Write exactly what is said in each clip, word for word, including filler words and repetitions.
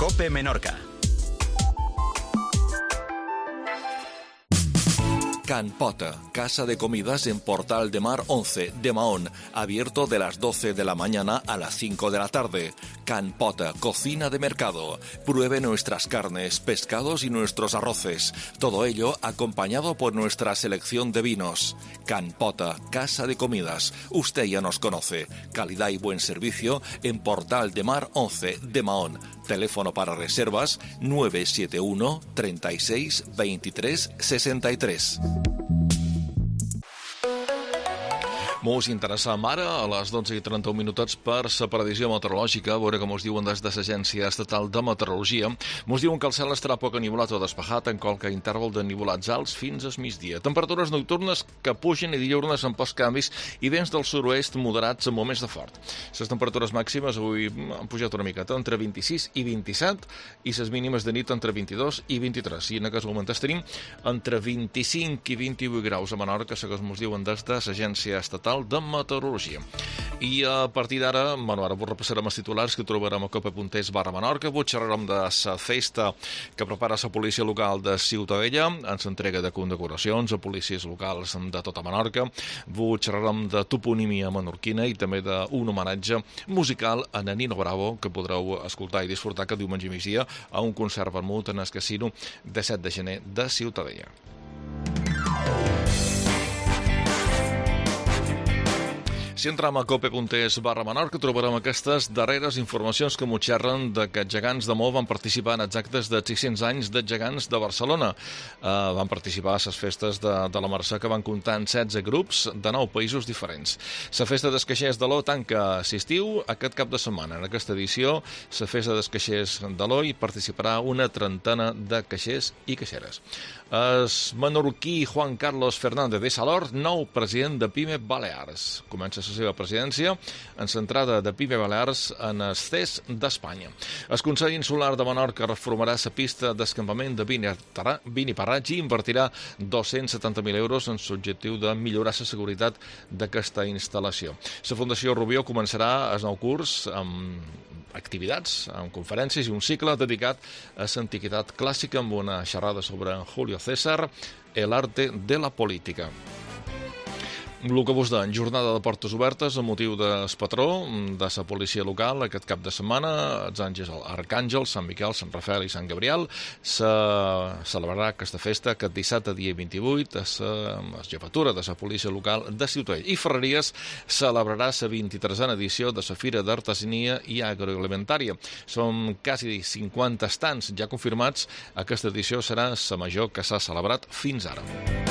COPE Menorca. Can Pota, casa de comidas en Portal de Mar once de Mahón, abierto de las doce de la mañana a las cinco de la tarde. Can Pota, cocina de mercado. Pruebe nuestras carnes, pescados y nuestros arroces. Todo ello acompañado por nuestra selección de vinos. Can Pota, casa de comidas. Usted ya nos conoce. Calidad y buen servicio en Portal de Mar once de Mahón. Teléfono para reservas nueve siete uno, treinta y seis, veintitrés, sesenta y tres. Mos interessam ara, a les dotze i trenta-un minutets, per la previsió meteorològica, a veure com us diuen des de l'Agència Estatal de Meteorologia. Mos diuen que el cel estarà poc anivolat o despejat, en qualque interval de nivolats alts fins al migdia. Temperatures nocturnes que pugen i diurnes amb pocs canvis i vents del sud-oest moderats en moments de fort. Les temperatures màximes avui han pujat una miqueta, entre vint-i-sis i vint-i-set, i les mínimes de nit entre vint-i-dos i vint-i-tres. I en aquest moment tenim entre vint-i-cinc i vint-i-vuit graus a Menorca, segons mos diuen des de l'Agència Estatal de Meteorologia. I a partir d'ara, bueno, ara vos repassarem els titulars que trobarem a cope.es barra Menorca. Vos xerrarem de la festa que prepara la policia local de Ciutadella, en l'entrega de condecoracions a policies locals de tota Menorca. Vos xerrarem de toponímia menorquina i també d'un homenatge musical a Nino Bravo, que podreu escoltar i disfrutar aquest diumenge i migdia a un concert vermut en el casino de set de gener de Ciutadella. Si entrem a cope.es barra Menorca trobarem aquestes darreres informacions que m'ho xerren de que gegants de Mo van participar en els actes de sis-cents anys de gegants de Barcelona. Uh, van participar a les festes de, de la Mercè, que van comptar en setze grups de nou països diferents. La festa dels caixers de l'O tanca l'estiu aquest cap de setmana. En aquesta edició, la festa dels caixers de l'O hi participarà una trentena de caixers i caixeres. El menorquí Juan Carlos Fernández de Salor, nou president de PIME Balears. Comença la seva presidència en l'entrada de PIME Balears en el C E S d'Espanya. El Consell Insular de Menorca reformarà la pista d'escampament de Biniparratx i invertirà dos-cents setanta mil euros en l'objectiu de millorar la seguretat d'aquesta instal·lació. La Fundació Rubió començarà el nou curs amb activitats, amb conferències i un cicle dedicat a l'antiguitat clàssica amb una xerrada sobre Julio César, el arte de la política. El que vos deien, jornada de portes obertes amb motiu del patró de la policia local aquest cap de setmana, els àngels Arcàngel, Sant Miquel, Sant Rafael i Sant Gabriel. Se celebrarà aquesta festa aquest dissabte, dia vint-i-vuit, a la jefatura de la policia local de Ciutadella. I Ferreries celebrarà la vint-i-tresena edició de la Fira d'Artesania i Agroalimentària. Són quasi cinquanta estants ja confirmats. Aquesta edició serà la major que s'ha celebrat fins ara.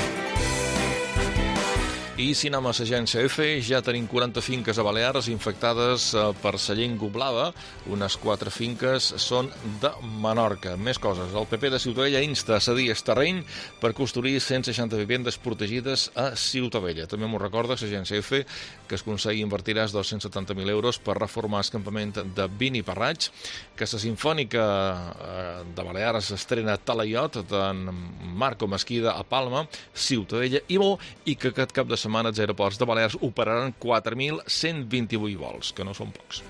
I si anem a l'agència F, ja tenim quaranta finques a Balears infectades per la llengua blava. Unes quatre finques són de Menorca. Més coses. El P P de Ciutadella insta a cedir el terreny per construir cent seixanta vivendes protegides a Ciutadella. També m'ho recorda l'agència F que el Consell invertirà dos-cents setanta mil euros per reformar el campament de Biniparratx, que la Simfònica de Balears estrena Talaiot d'en Marco Mesquida a Palma, Ciutadella i Mo, i que aquest cap de setmana els aeroports de Balears operaran quatre mil cent vint-i-vuit vols, que no són pocs.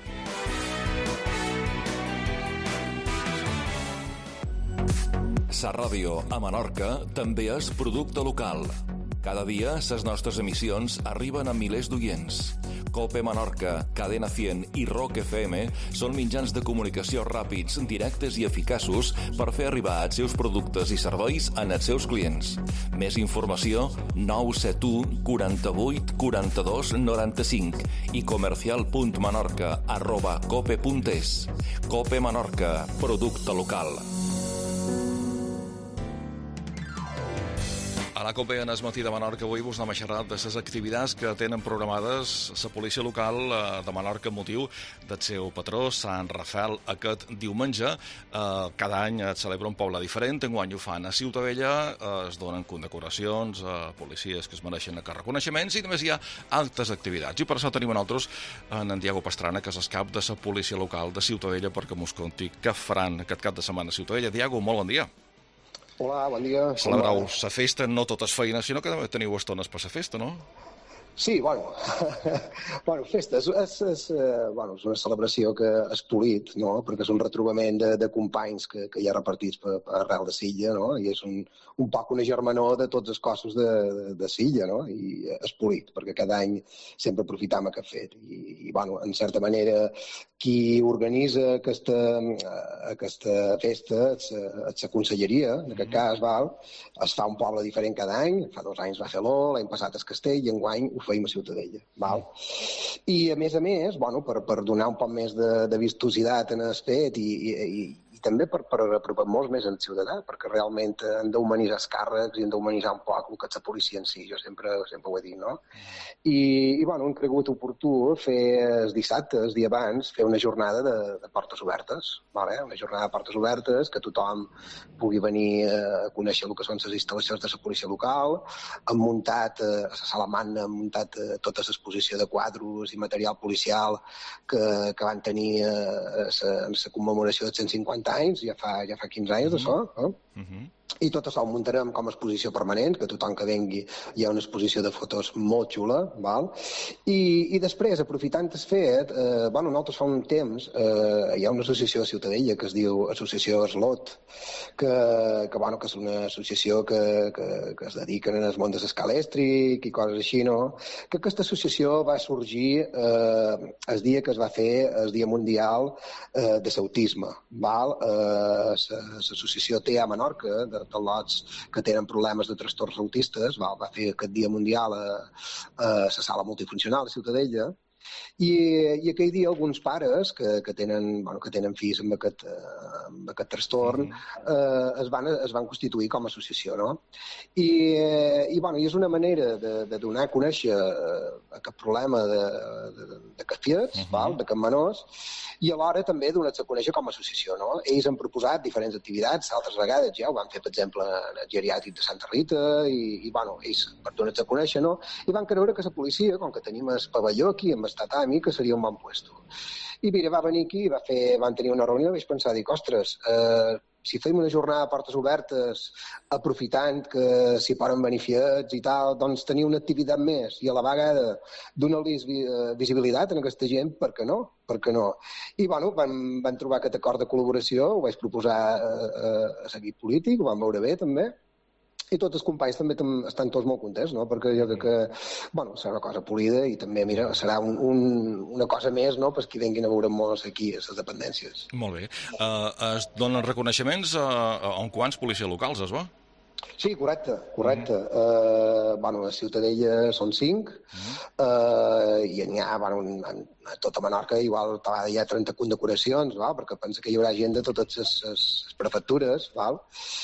Sa ràdio a Menorca també és producte local. Cada dia, les nostres emissions arriben a milers d'oients. Cope Menorca, Cadena cent i Rock F M són mitjans de comunicació ràpids, directes i eficaços per fer arribar els seus productes i serveis als seus clients. Més informació, nou set u, quaranta-vuit, quaranta-dos, noranta-cinc i comercial.menorca arroba cope.es. Cope Menorca, producte local. A la COPE en el matí de Menorca avui vos anem a xerrar de les activitats que tenen programades la policia local de Menorca amb motiu del seu patró, Sant Rafael, aquest diumenge. Cada any es celebra un poble diferent, enguany ho fan a Ciutadella, es donen condecoracions a policies que es mereixen aquests reconeixements i també hi ha altres activitats. I per això tenim a nosaltres en Diego Pastrana, que és el cap de la policia local de Ciutadella, perquè mos conti què faran aquest cap de setmana a Ciutadella. Diego, molt bon dia. Hola, bon dia. Celebrau la festa, no tot és feina, sinó que també teniu estones per la festa, no? Sí, bueno, bueno festa és, és, és, bueno, és una celebració que és polit, no? Perquè és un retrobament de, de companys que, que hi ha repartits per, per arrel de Silla, no? I és un, un poc una germanor de tots els cossos de, de, de Silla, no? I és polit, perquè cada any sempre aprofitam aquest fet. I, i bueno, en certa manera, qui organitza aquesta, aquesta festa és, és la conselleria, en aquest cas, val? Es fa un poble diferent cada any, fa dos anys va fer l'O, l'any passat és Castell, i enguany ho feim a Ciutadella. Val? I a més a més, bueno, per, per donar un poc més de, de vistositat en el fet i, i, i també per, per apropar molts més al ciutadà, perquè realment han d'humanitzar els càrrecs i han d'humanitzar un poc el que és la policia en si, jo sempre, sempre ho he dit, no? I, i bueno, hem cregut oportú fer el dissabte, el dia abans, fer una jornada de, de portes obertes, vale? Una jornada de portes obertes, que tothom pugui venir a conèixer el que són les instal·lacions de la policia local. Hem muntat a la Sala Magna, hem muntat tota l'exposició de quadros i material policial que, que van tenir en la commemoració de cent cinquanta anys, ja fa, ja fa quinze anys d'això, eh? Uh-huh. I tot això ho muntarem com a exposició permanent, que tothom que vengui hi ha una exposició de fotos molt xula, val? I, i després, aprofitant el fet, eh, bueno, nosaltres fa un temps eh, hi ha una associació de Ciutadella que es diu Associació Eslot, que, que, bueno, que és una associació que, que, que es dediquen al món de l'escalèstric i coses així, no? Que aquesta associació va sorgir eh, el dia que es va fer el Dia Mundial eh, de l'Autisme, val? Eh, l'associació T A Menorca, de de lots que tenen problemes de trastorns autistes, va, va fer aquest dia mundial a, a la sala multifuncional de Ciutadella, i, i aquell dia alguns pares que, que, tenen, bueno, que tenen fills amb aquest, eh, amb aquest trastorn eh, es, van, es van constituir com a associació, no? I, i, bueno, i és una manera de, de donar a conèixer eh, aquest problema de, de, de cafiets, uh -huh. val, de menors, i alhora també donar-se a conèixer com a associació, no? Ells han proposat diferents activitats, altres vegades ja ho van fer, per exemple, en el geriàtric de Santa Rita, i, i bueno, ells per donar-se a conèixer, no? I van creure que la policia, com que tenim el pavelló aquí amb el tatami, que seria un bon puesto. I mira, va venir aquí, va fer, van tenir una reunió i vaig pensar, dic, ostres, eh, si fem una jornada de portes obertes, aprofitant que s'hi poden venir fiets i tal, doncs tenir una activitat més i a la vegada donar-los visibilitat a aquesta gent, per què no? Per què no? I, bueno, van, van trobar aquest acord de col·laboració, ho vaig proposar a, a l'equip polític, ho van veure bé, també, i tots els companys també estan tots molt contents, no? Perquè jo crec que, bueno, serà una cosa polida i també, mira, serà un, un, una cosa més, no?, per qui vinguin a veure'ns aquí, a les dependències. Molt bé. Uh, es donen reconeixements a, a, a quants policies locals, es va? Sí, correcte, correcte. Mm. Uh, bueno, a Ciutadella són cinc, mm. uh, i n'hi ha, bueno, a tota Menorca igual hi ha trenta condecoracions, val? Perquè pensa que hi haurà gent de totes les, les prefectures, val?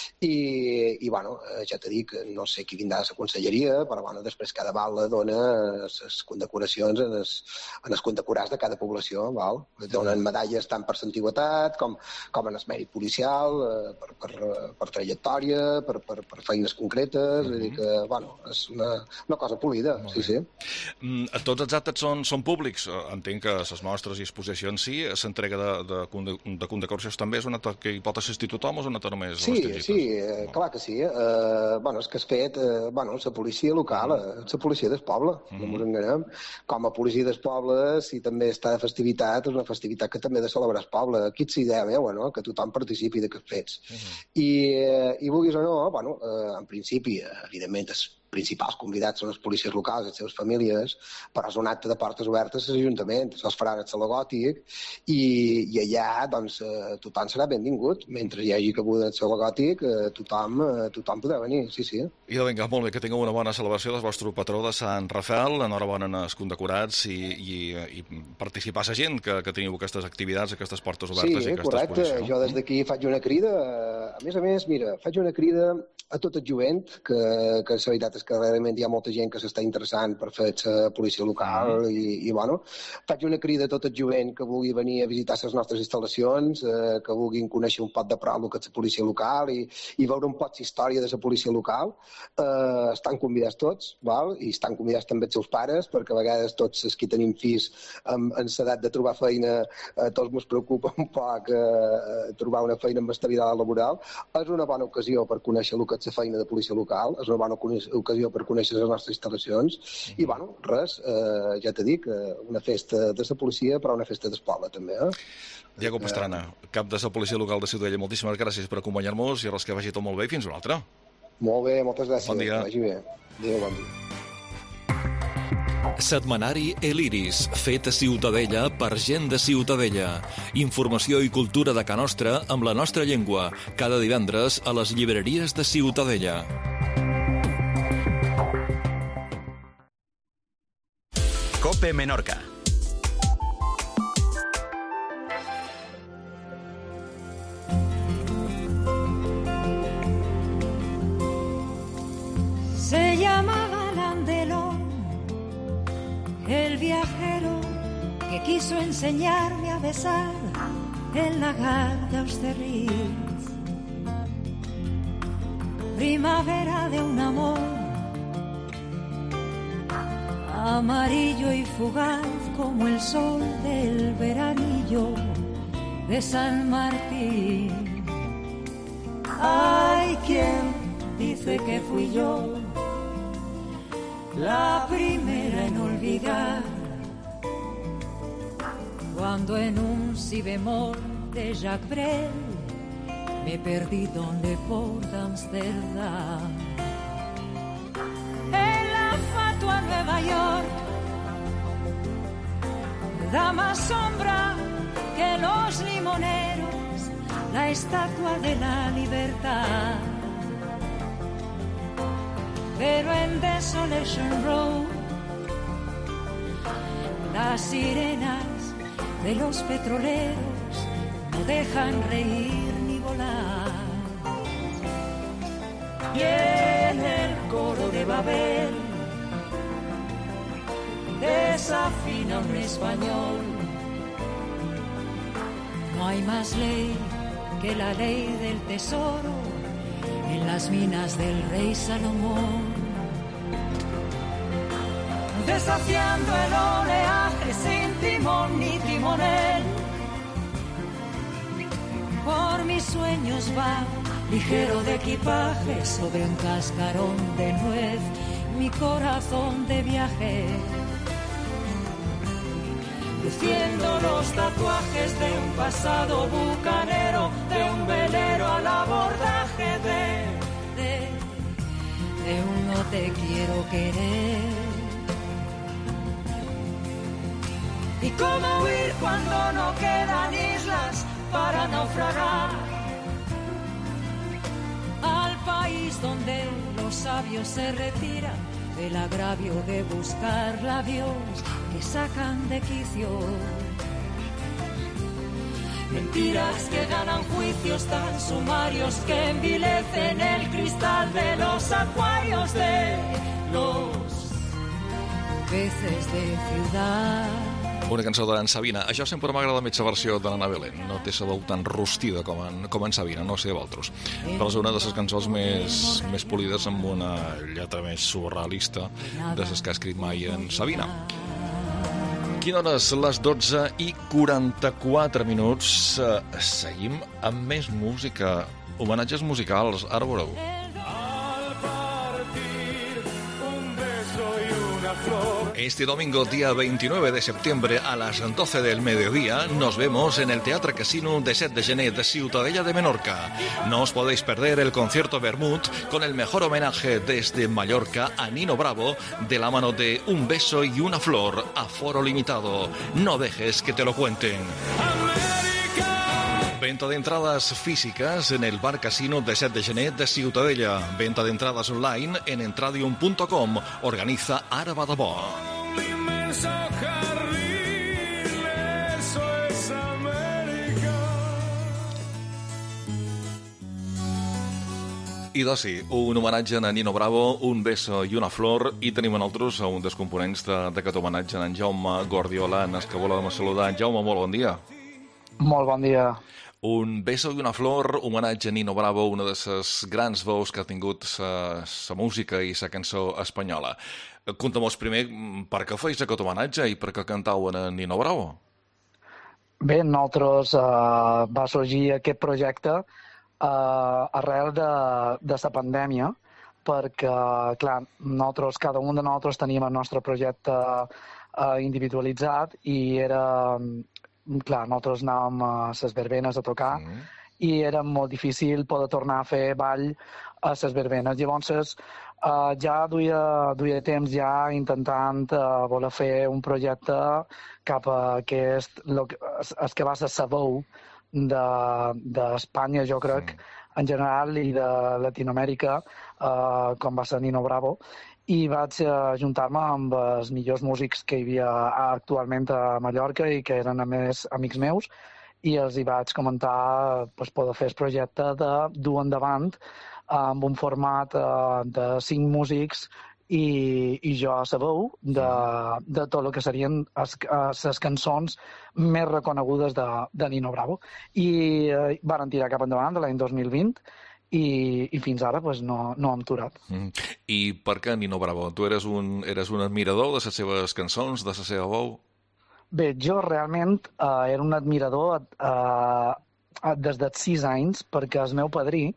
I, i bueno, ja t'he dit que no sé qui vindrà a la conselleria, però bueno, després cada val dona les condecoracions en els, en els condecorats de cada població, val? Donen medalles tant per l'antiguitat com, com en el mèrit policial, per, per, per trajectòria, per, per, per feines concretes, mm-hmm. Vull dir que, bueno, és una, una cosa polida, sí, sí. Mm, tots els actes són, són públics? Entenc que les mostres i exposicions sí, l'entrega de, de, de condecoracions també és una que hi pot assistir tothom o és una només sí, les sí, eh, clar que sí. Eh, bueno, és que has fet, eh, bueno, la policia local, eh, la policia del poble, mm-hmm. no ens enganyem. Com a policia del poble, si també està de festivitat, és una festivitat que també ha de celebrar el poble. Aquí és la idea meva, no?, que tothom participi d'aquests fets. Mm-hmm. I, eh, I vulguis o no, bueno, eh, en principi, evidentment, els principals convidats són les policies locals i les seves famílies, però és un acte de portes obertes a l'Ajuntament, això es farà en el Saló Gòtic, i, i allà doncs, eh, tothom serà benvingut. Mentre hi hagi cabuda en el Saló Gòtic, eh, tothom, eh, tothom podrà venir, sí, sí. I vinga, molt bé, que tingueu una bona celebració del vostre patró de Sant Rafael, enhorabona als condecorats i, i, i participar a la gent que, que teniu aquestes activitats, aquestes portes obertes sí, i aquesta correcte. exposició. Jo des d'aquí faig una crida, a més a més, mira, faig una crida a tot el jovent, que, que la veritat és que realment hi ha molta gent que s'està interessant per fer la policia local mm. i, i, bueno, faig una crida a tot el jovent que vulgui venir a visitar les nostres instal·lacions, eh, que vulguin conèixer un poc de prop el que és la policia local i, i veure un poc la història de la policia local. Eh, estan convidats tots, val? I estan convidats també els seus pares, perquè a vegades tots els que tenim fills en, en l'edat de trobar feina, eh, tots ens preocupa un poc eh, trobar una feina amb estabilitat laboral. És una bona ocasió per conèixer el que és la feina de policia local, és una bona ocasió l'ocasió per conèixer les nostres instal·lacions. I, bueno, res, eh, ja t'he dit, una festa de la policia, però una festa d'espola, també, eh? Diego Pastrana, cap de la policia local de Ciutadella, moltíssimes gràcies per acompanyar-nos i res, que vagi tot molt bé i fins una altra. Molt bé, moltes gràcies. Bon dia. Que vagi bé. Adéu, bon dia. Setmanari El Iris, fet a Ciutadella per gent de Ciutadella. Informació i cultura de Ca Nostra amb la nostra llengua, cada divendres a les llibreries de Ciutadella. COPE Menorca. Se llamaba Landelón, el viajero que quiso enseñarme a besar el lagar de Austerlitz. Primavera de un amor amarillo y fugaz como el sol del veranillo de San Martín. Hay quien dice que fui yo la primera en olvidar, cuando en un si bemol de Jacques Brel me perdí donde por Amsterdam. En la fatua Nueva York da más sombra que los limoneros la estatua de la libertad. Pero en Desolation Row las sirenas de los petroleros no dejan reír ni volar. Y en el coro de Babel desafina un español. No hay más ley que la ley del tesoro en las minas del rey Salomón. Desafiando el oleaje sin timón ni timonel, por mis sueños va ligero de equipaje sobre un cascarón de nuez, mi corazón de viaje, luciendo los tatuajes de un pasado bucanero, de un velero al abordaje de, de, de un no te quiero querer. ¿Y cómo huir cuando no quedan islas para naufragar? Al país donde los sabios se retiran del agravio de buscar labios que sacan de quicio. Mentiras que ganan juicios tan sumarios que envilecen el cristal de los acuarios de los peces de ciudad. Una cançó d'en Sabina. Això sempre m'agrada més la versió de l'Anna Belén. No té la veu tan rostida com en, com en Sabina, no sé vosaltres. Però és una de les cançons més, més polides amb una lletra més surrealista de les que ha escrit mai en Sabina. Quina hora és? Les dotze i quaranta-quatre minuts. Seguim amb més música. Homenatges musicals. Ara veureu. Este domingo, día veintinueve de septiembre, a las doce del mediodía, nos vemos en el Teatre Casino de set de gener de Ciutadella de Menorca. No os podéis perder el concierto Vermut con el mejor homenaje desde Mallorca a Nino Bravo, de la mano de Un beso y una flor, aforo limitado. No dejes que te lo cuenten. Venta de entradas físicas en el Bar Casino de set de gener de Ciutadella. Venta de entradas online en entradium punto com. Organiza Ara va de bo. I doncs sí, un homenatge a Nino Bravo, Un beso i una flor, i tenim a nosaltres un dels components d'aquest homenatge, en Jaume Guardiola, en el que volem saludar. Jaume, molt bon dia. Molt bon dia. Un beso i una flor, homenatge a Nino Bravo, una de les grans veus que ha tingut la música i la cançó espanyola. Conta'm-nos primer per què feis aquest homenatge i per què cantau a Nino Bravo. Bé, nosaltres uh, va sorgir aquest projecte uh, arrel de, de la pandèmia, perquè, clar, nosaltres, cada un de nosaltres teníem el nostre projecte uh, individualitzat i era, clar, nosaltres anàvem a les verbenes a tocar mm. i era molt difícil poder tornar a fer ball a les verbenes. Llavors, uh, ja duia, duia temps ja intentant uh, voler fer un projecte cap a aquest, lo que, el que va ser Sabou d'Espanya, de, jo crec, mm. en general, i de Latinoamèrica, uh, com va ser Nino Bravo, i vaig ajuntar-me amb els millors músics que hi havia actualment a Mallorca i que eren, a més, amics meus, i els hi vaig comentar pues, poder fer el projecte de dur endavant amb un format uh, de cinc músics i, i jo a la veu de, de tot el que serien les cançons més reconegudes de, de Nino Bravo. I eh, van tirar cap endavant de l'any dos mil vint i, i fins ara pues, no, no hem aturat. Mm. I per què Nino Bravo? Tu eres un, eres un admirador de les seves cançons, de la seva veu? Bé, jo realment eh, era un admirador eh, des dels sis anys perquè el meu padrí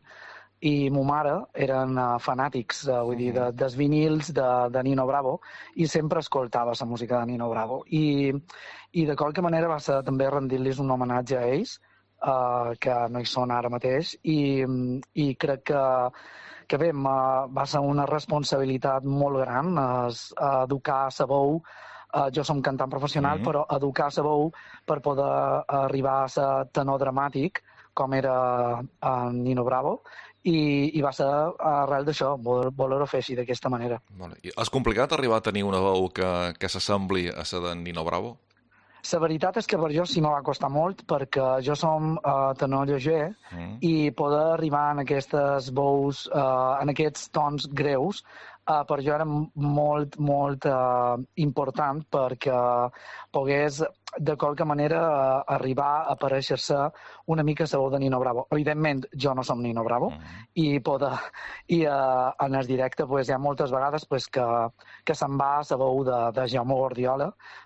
i ma mare eren uh, fanàtics, uh, vull dir, de, dels vinils de, de Nino Bravo i sempre escoltava la música de Nino Bravo. I, i de qualque manera va ser també rendir-los un homenatge a ells, uh, que no hi són ara mateix, i, i crec que, que bé, va ser una responsabilitat molt gran uh, educar a la veu. Uh, jo som cantant professional, mm-hmm. però educar a la veu per poder arribar a ser tenor dramàtic, com era uh, Nino Bravo, I, i va ser arrel d'això, voler-ho fer així d'aquesta manera. Vale. És complicat arribar a tenir una veu que, que s'assembli a la de Nino Bravo? La veritat és que per jo sí me va costar molt perquè jo som uh, tenor lleuger mm. i poder arribar en aquestes veus, uh, en aquests tons greus, uh, per jo era molt, molt uh, important perquè pogués de qualque manera uh, arribar a parèixer-se una mica a la veu de Nino Bravo. Evidentment, jo no som Nino Bravo mm. i, poder, i uh, en el directe pues, hi ha moltes vegades pues, que, que se'n va a la veu de, de Jaume Guardiola,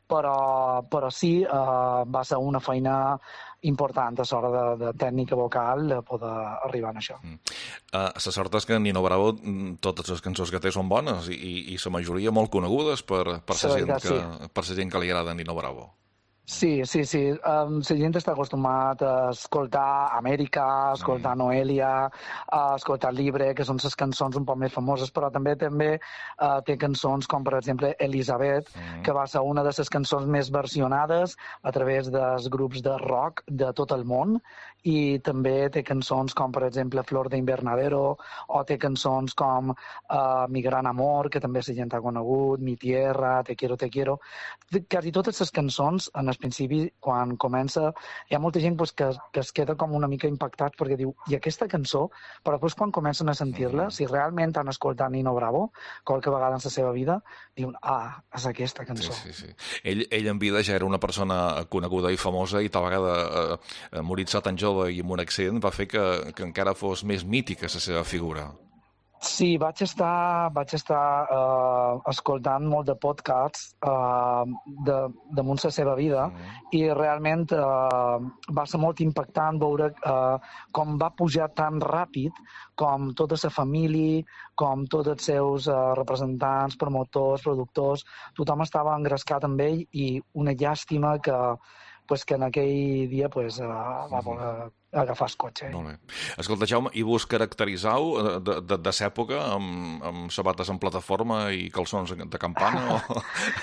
però, però sí uh, va ser una feina important a l'hora de, de tècnica vocal de poder arribar a això. Mm. Uh, la sort és que Nino Bravo, totes les cançons que té són bones i, i, i la majoria molt conegudes per, per, la gent que, sí. per la gent que li agrada Nino Bravo. Sí, sí, sí. Um, la gent està acostumat a escoltar Amèrica, a escoltar mm. Noelia, a escoltar Libre, que són les cançons un poc més famoses, però també també uh, té cançons com, per exemple, Elisabet, mm. que va ser una de les cançons més versionades a través dels grups de rock de tot el món, i també té cançons com, per exemple, Flor de Invernadero, o té cançons com uh, Mi Gran Amor, que també la gent ha conegut, Mi Tierra, Te Quiero, Te Quiero. Quasi totes les cançons, en el principi, quan comença, hi ha molta gent pues, que, que es queda com una mica impactat perquè diu, i aquesta cançó? Però després quan comencen a sentir-la, si realment han escoltat Nino Bravo, qualque vegada en la seva vida, diuen, ah, és aquesta cançó. Sí, sí, sí. Ell, ell en vida ja era una persona coneguda i famosa i tal vegada eh, morir-se tan jove i amb un accent va fer que, que encara fos més mítica la seva figura. Sí, vaig estar, vaig estar uh, escoltant molt de podcasts uh, de, damunt la seva vida mm. i realment uh, va ser molt impactant veure uh, com va pujar tan ràpid, com tota la família, com tots els seus uh, representants, promotors, productors, tothom estava engrescat amb ell i una llàstima que, pues, que en aquell dia pues, uh, va voler agafar el cotxe. Molt bé. Escolta, Jaume, i vos caracteritzau de, de, de l'època amb, amb sabates en plataforma i calçons de campana? O...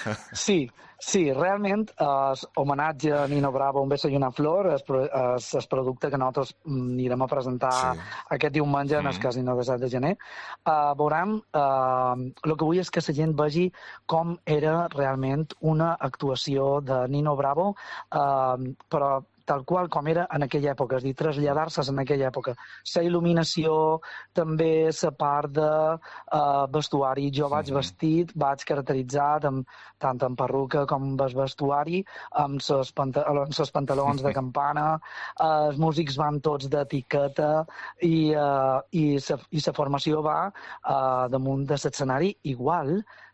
Sí, sí, realment el homenatge a Nino Bravo, Un beso i una flor, és el producte que nosaltres anirem a presentar sí. aquest diumenge en el mm. Casino de set de gener. Uh, veurem, uh, el que vull és que la gent vegi com era realment una actuació de Nino Bravo, uh, però tal qual com era en aquella època, és a dir, traslladar-se en aquella època. La il·luminació, també la part de uh, vestuari. Jo vaig sí, vestit, vaig caracteritzat amb, tant en perruca com amb el vestuari, amb els pantalons, pantalons de campana, uh, els músics van tots d'etiqueta i, uh, i la formació va uh, damunt de l'escenari igual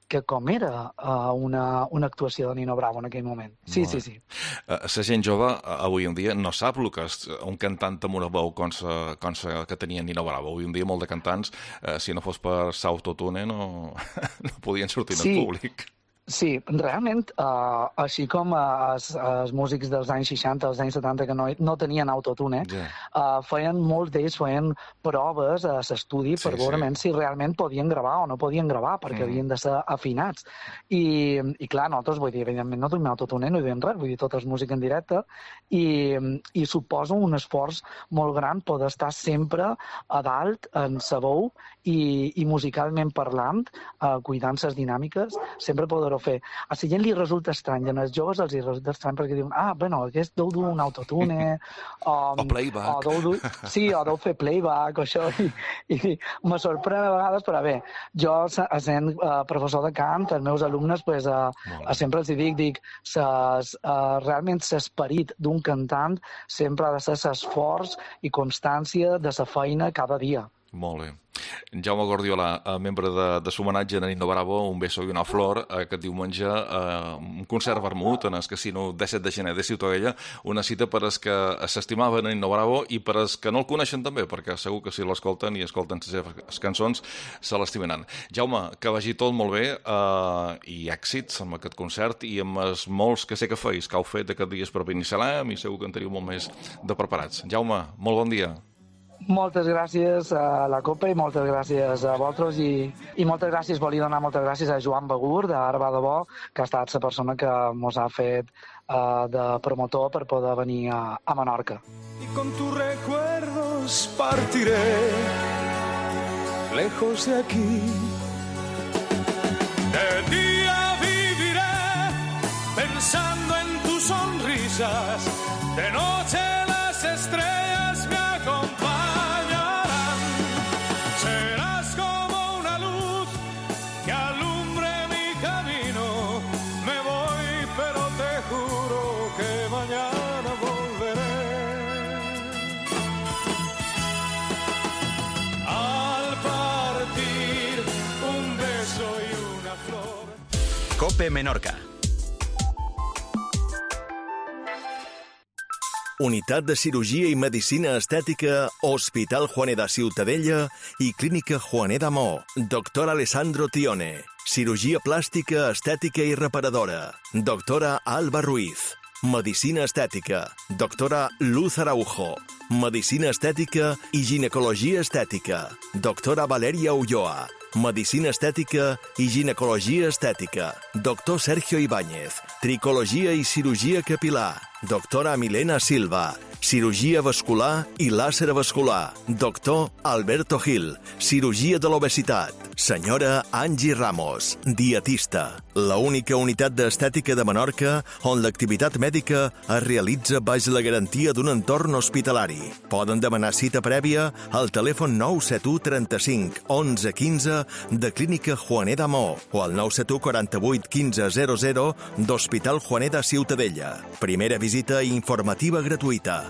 que com era uh, una, una actuació de Nino Bravo en aquell moment. Sí, sí, sí. La uh, gent jove uh, avui en dia no sap el que és un cantant amb una veu com sa, com sa que tenia Nino Bravo. Avui en dia molt de cantants, uh, si no fos per l'autotune, no, no podien sortir sí. en públic. Sí, realment, uh, així com uh, els, els músics dels anys seixanta, els anys setanta, que no, no tenien autotune, yeah. uh, feien, molts d'ells feien proves a l'estudi sí, per veure sí. si realment podien gravar o no podien gravar, perquè mm. havien de ser afinats. I, i clar, nosaltres, vull dir, evidentment no tenim autotune, no hi veiem res, vull dir, tot és música en directe, i, i suposo un esforç molt gran poder estar sempre a dalt, en sa veu, i, i musicalment parlant, uh, cuidant les dinàmiques, sempre poder fer. A la gent li resulta estrany, i als joves els resulta estrany perquè diuen, ah, bueno, aquest deu dur un autotune, o, o playback. O deu dur, sí, o deu fer playback, o això, i, i me sorprèn a vegades, però bé, jo, sent uh, professor de cant, els meus alumnes, pues, uh, uh, sempre els dic, dic, ses, uh, realment l'esperit d'un cantant sempre ha de ser l'esforç i constància de la feina cada dia. Molt bé. Jaume Guardiola, membre de, de l'homenatge a Nino Bravo, un beso i una flor, eh, aquest diumenge, eh, un concert vermut en el casino disset de gener de Ciutadella, una cita per als que s'estimaven a Nino Bravo i per als que no el coneixen també, perquè segur que si l'escolten i escolten les seves cançons se l'estimaran. Jaume, que vagi tot molt bé eh, i èxits amb aquest concert i amb els molts que sé que feis, que heu fet aquests dies per Binissalem i segur que en teniu molt més de preparats. Jaume, molt bon dia. Moltes gràcies a la Copa i moltes gràcies a vosaltres i, i moltes gràcies, volia donar moltes gràcies a Joan Begur, d'Arba de Bo, que ha estat la persona que mos ha fet uh, de promotor per poder venir a, a Menorca. Y con tus recuerdos partiré lejos de aquí. De día viviré pensando en tus sonrisas, de noche las estrellas me acompañan. COPE Menorca. Unitat de Cirurgia i Medicina Estètica, Hospital Juaneda Ciutadella i Clínica Juaneda Mo. Doctor Alessandro Tione. Cirurgia plàstica, estètica i reparadora. Doctora Alba Ruiz. Medicina estètica. Doctora Luz Araujo. Medicina estètica i ginecologia estètica. Doctora Valeria Ulloa. Medicina estètica i ginecologia estètica. Doctor Sergio Ibáñez. Tricologia i cirurgia capilar. Doctora Milena Silva. Cirurgia vascular i làser vascular. Doctor Alberto Gil. Cirurgia de l'obesitat. Senyora Angie Ramos. Dietista. La única unitat d'estètica de Menorca on l'activitat mèdica es realitza baix la garantia d'un entorn hospitalari. Poden demanar cita prèvia al telèfon nou set u trenta-cinc onze quinze de Clínica Juaneda Mo o al nou set u quaranta-vuit quinze zero zero d'Hospital Juaneda Ciutadella. Primera visita informativa gratuïta.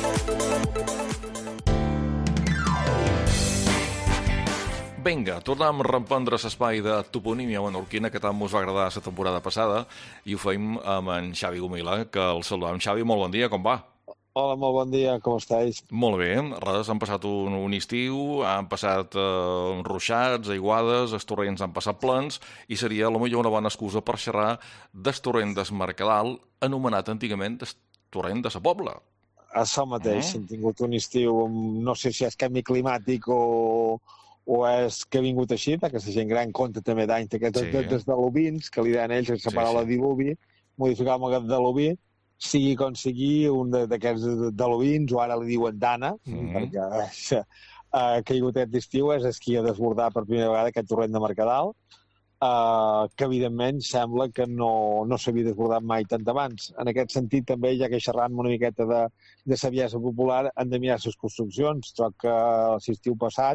Vinga, tornem a reprendre l'espai de toponímia menorquina que tant us va agradar la temporada passada i ho feim amb en Xavi Gomila, que el saludem. Xavi, molt bon dia, com va? Hola, molt bon dia, com estàs? Molt bé, res, han passat un, un estiu, han passat eh, ruixats, aiguades, els torrents han passat plens i seria potser una bona excusa per xerrar del torrent del Mercadal, anomenat antigament del torrent de sa Pobla. Això mateix, mm. hem tingut un estiu, no sé si és canvi climàtic o, o és que ha vingut així, perquè la gent gran compta també d'anys d'aquests sí. des d'aluvins, que li deien ells, la sí, paraula sí. diluvi, modificàvem aquest diluvi, sigui com sigui un d'aquests d'aluvins, o ara li diuen d'Anna, mm. perquè ha uh, caigut aquest estiu, és esquí a desbordar per primera vegada aquest torrent de Mercadal, uh, que evidentment sembla que no, no s'havia desbordat mai tant abans. En aquest sentit també, ja que xerrant una miqueta de, de saviesa popular, han de mirar les construccions. Troc que l'estiu passat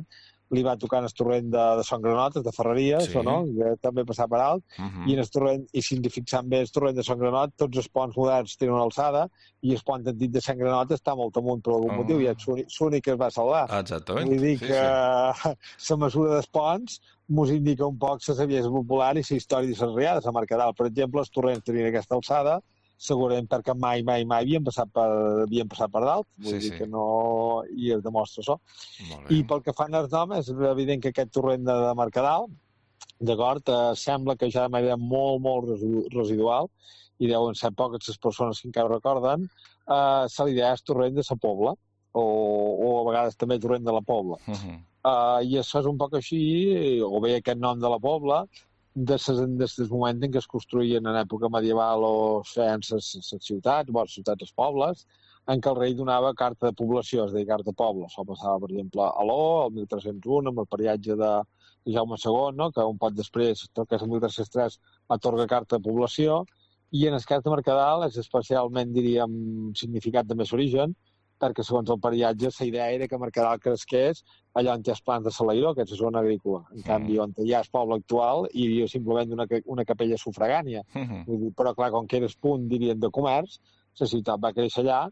li va tocar en el torrent de, de Son Granotes, de Ferreries, sí. o no? Que també passar per alt, uh -huh. i en el torrent, i si ens fixem bé, el torrent de Son Granot, tots els ponts moderns tenen una alçada, i el pont antic de Sant Granot està molt amunt per algun uh -huh. motiu, i és l'únic que es va salvar. Exactament. Vull dir sí, que sí. la mesura dels ponts mos indica un poc la saviesa popular i la història de les riades. A Mercadal, per exemple, els torrents tenien aquesta alçada, segurament perquè mai, mai, mai havien passat per, havien passat per dalt, vull sí, dir sí. que no... i es demostra això. I pel que fan als noms, és evident que aquest torrent de, de Mercadal, d'acord, eh, sembla que ja de manera molt, molt residual, i deuen ser poques les persones que encara ho recorden, eh, se li deia el torrent de la Pobla, o, o a vegades també el torrent de la Pobla. Uh -huh. uh, I això és un poc així, o bé aquest nom de la Pobla, des del moment en què es construïen en època medieval o feien les ciutats, les ciutats, els pobles, en què el rei donava carta de població, és a dir, carta de poble. Això passava, per exemple, a l'O, el mil tres-cents u, amb el periatge de Jaume segon, no? Que un poc després, tot que és el mil tres-cents tres, atorga carta de població, i en el cas de Mercadal és especialment, diríem, significat de més origen, perquè segons el periatge la idea era que Mercadal cresqués allà on hi ha els plans de Salairó, que és la zona agrícola. En canvi, on hi ha el poble actual, hi havia simplement una, una capella sufragània. Uh-huh. Vull dir, però, clar, com que era el punt, dirien, de comerç, la ciutat va créixer allà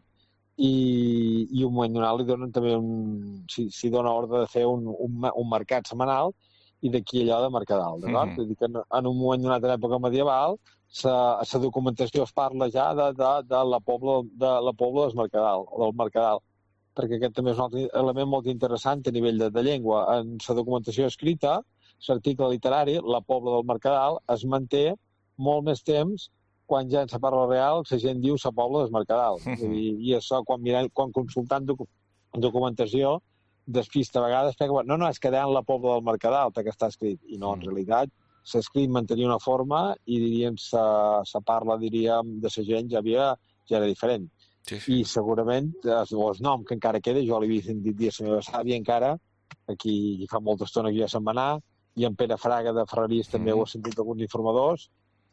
i, i un moment donat li donen també un... s'hi si dona ordre de fer un, un, un mercat setmanal i d'aquí allò de Mercadal, d'acord? Uh-huh. Vull dir que en un moment donat en època medieval la documentació es parla ja de, de, de la pobla de la pobla del Mercadal, o del Mercadal, perquè aquest també és un altre element molt interessant a nivell de, de llengua. En la documentació escrita, l'article literari, la pobla del Mercadal, es manté molt més temps quan ja en la parla real la gent diu la pobla del Mercadal. Uh-huh. I, I això, quan, mirant, quan consultant docu documentació, despista a vegades, perquè, no, no, és que deien la pobla del Mercadal, perquè està escrit, i no, en realitat, l'escrit mantenia una forma i diríem la parla, diríem, de la gent ja, havia, ja era diferent. Sí, sí. I segurament el nom que encara queda, jo l'he vist dit dia a la meva sàvia encara, aquí fa molta estona que ja se'n va anar, i en Pere Fraga de Ferreries també mm. ho ha sentit alguns informadors,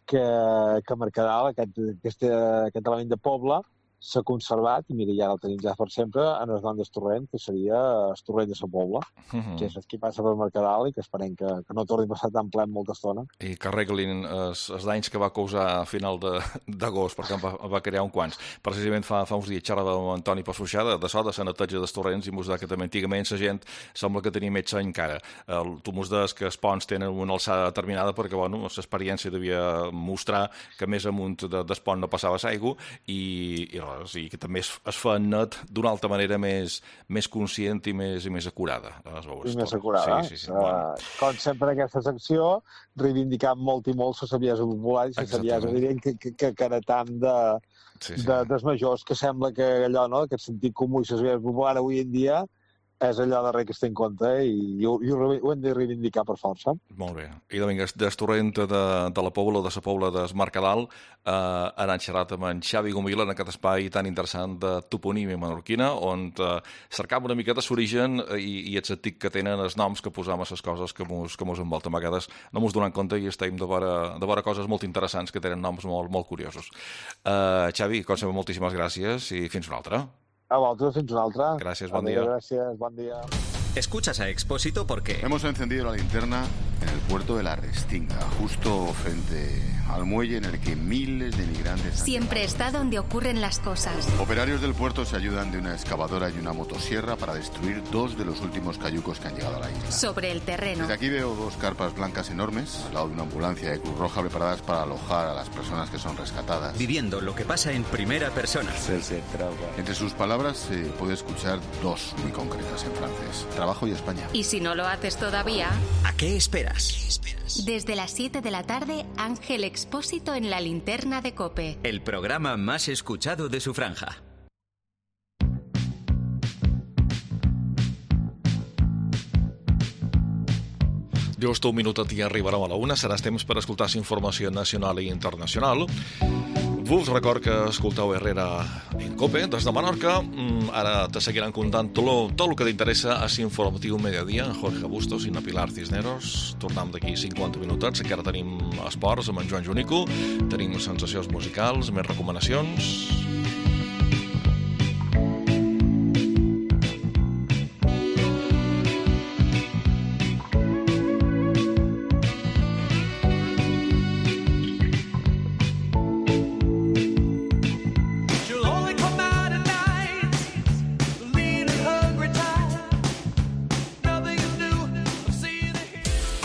que, que Mercadal, aquest, aquest, aquest element de poble, s'ha conservat, i mira, ja el tenim ja per sempre, en el nom del torrent, que seria el torrent de la Pobla, uh -huh. que és el que passa per Mercadal i que esperem que, que no torni a passar tan ple molta estona. I que arreglin els, els danys que va causar a final d'agost, perquè va, va crear un quants. Precisament fa, fa uns dies xerrava amb Antoni Passuixada de so, de la neteja dels torrents, i mos deia que també antigament la gent sembla que tenia més seny encara. El, tu mos deies que els ponts tenen una alçada determinada perquè, bueno, l'experiència devia mostrar que més amunt de, del pont no passava l'aigua i, i i que també es, es fa net d'una altra manera més, més conscient i més, i més acurada. I més acurada. Sí, sí, sí. Uh, bueno. Com sempre aquesta secció, reivindicant molt i molt la saviesa popular i la saviesa, diríem, que, que, que, que era tant de, sí, sí. de, dels majors, que sembla que allò, no?, aquest sentit comú i la saviesa popular avui en dia és allò darrer que es té en compte i, i, ho, i ho hem de reivindicar per força. Molt bé. I de vinga, des torrent de, de la Pobla, de la Pobla de Mercadal, eh, han xerrat amb en Xavi Gomila en aquest espai tan interessant de toponímia menorquina, on eh, cercam una miqueta l'origen i, i el sentit que tenen els noms que posam a les coses que mos, que mos envolten. A vegades no mos donem compte i estem de veure, de veure coses molt interessants que tenen noms molt, molt curiosos. Eh, Xavi, com sempre, moltíssimes gràcies i fins una altra. A vosaltres, fins una altra. Gràcies, bon Adeu, dia. Gràcies, bon dia. Escuchas a Expósito porque... Hemos encendido la linterna en el puerto de la Restinga, justo frente al muelle en el que miles de migrantes... Siempre está donde ocurren las cosas. Operarios del puerto se ayudan de una excavadora y una motosierra para destruir dos de los últimos cayucos que han llegado a la isla. Sobre el terreno. Desde aquí veo dos carpas blancas enormes, al lado de una ambulancia de Cruz Roja preparadas para alojar a las personas que son rescatadas. Viviendo lo que pasa en primera persona. Entre sus palabras se puede escuchar dos muy concretas en francés. Trabajo y España. Y si no lo haces todavía... ¿A qué esperas? ¿Qué esperas? Desde las siete de la tarde, Ángel Expósito en la linterna de COPE. El programa más escuchado de su franja. Just un minutet i arribarem a la una. Serà temps per escoltar informació nacional i internacional. Vos record que escolteu Herrera en COPE des de Menorca. Ara te seguiran contant tot, tot el que t'interessa a l'informatiu Mediodía, Jorge Bustos i na Pilar Cisneros. Tornem d'aquí cinquanta minutets, que ara tenim esports amb en Joan Junico, tenim sensacions musicals, més recomanacions...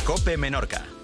Cope Menorca.